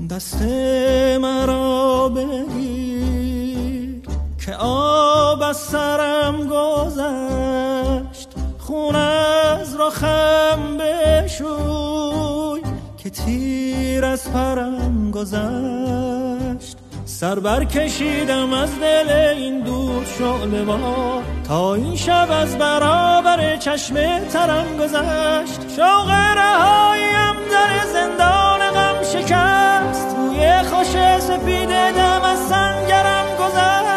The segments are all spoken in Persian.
دست مرا بگیر که آب از سرم گذشت، خون از رخم بشوی که تیر از پرم گذشت. سر برکشیدم از دل این دود شعله بار تا این شب از برابر چشم ترم گذشت. شوق رهاییم در زندان غم شکست، روی خوش سپید دم از سنگرم گذشت.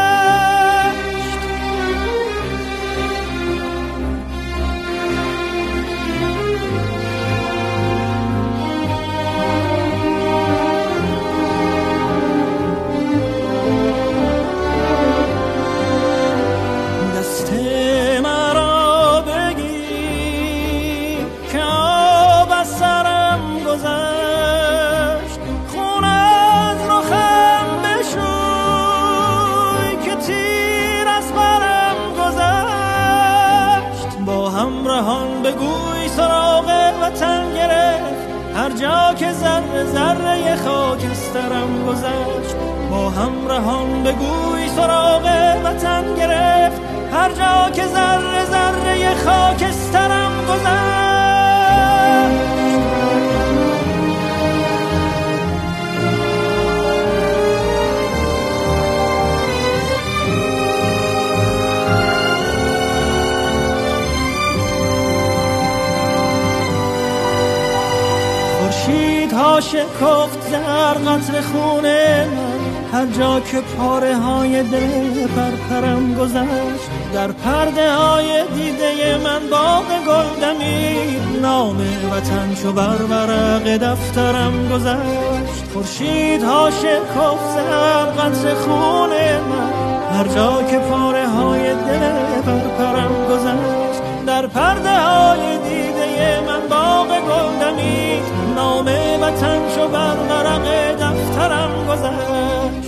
بگوی سراغ وطن گرفت هر جا که ذره ذره خاکسترم گذشت. با همراهان بگوی سراغ وطن گرفت هر جا که ذره ذره خاکسترم گذشت. شکفت زر قطر خون من هر جا که پاره های دل پرپرم گذشت. در پرده های دیده من باغ گل دمید، نام وطن چو بر ورق دفترم گذشت. خورشیدها شکفت زر قطر خون من هر جا که پاره های دل پرپرم گذشت. در پرده های دیده من باغ گل دمید، نام وطن چو بر ورق دفترم گذشت.